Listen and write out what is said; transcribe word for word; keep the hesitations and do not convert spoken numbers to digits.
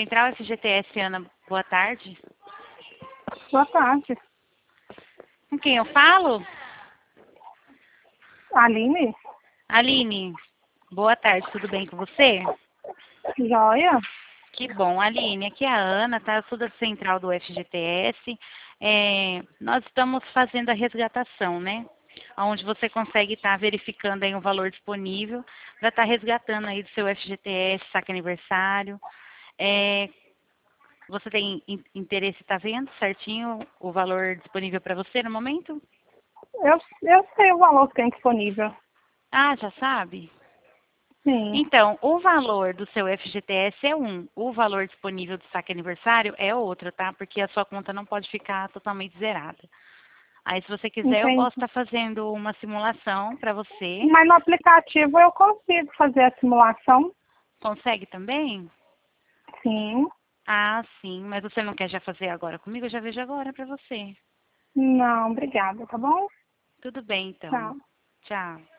Central F G T S, Ana, boa tarde. Boa tarde. Com quem eu falo? Aline? Aline, boa tarde, tudo bem com você? Joia? Que bom, Aline, aqui é a Ana, tá? Eu sou da Central do F G T S. É, nós estamos fazendo a resgatação, né? Onde você consegue estar verificando aí um valor disponível para estar resgatando aí do seu F G T S, saque aniversário. É, você tem in- interesse, está vendo certinho o valor disponível para você no momento? Eu, eu sei o valor que tem disponível. Ah, já sabe? Sim. Então, o valor do seu F G T S é um, o valor disponível do saque aniversário é outro, tá? Porque a sua conta não pode ficar totalmente zerada. Aí, se você quiser, eu Entendi. posso estar fazendo uma simulação para você. Mas no aplicativo eu consigo fazer a simulação? Consegue também? Sim. Ah, sim, mas você não quer já fazer agora comigo? Eu já vejo agora para você. Não, obrigada, tá bom? Tudo bem, então. Tchau. Tchau.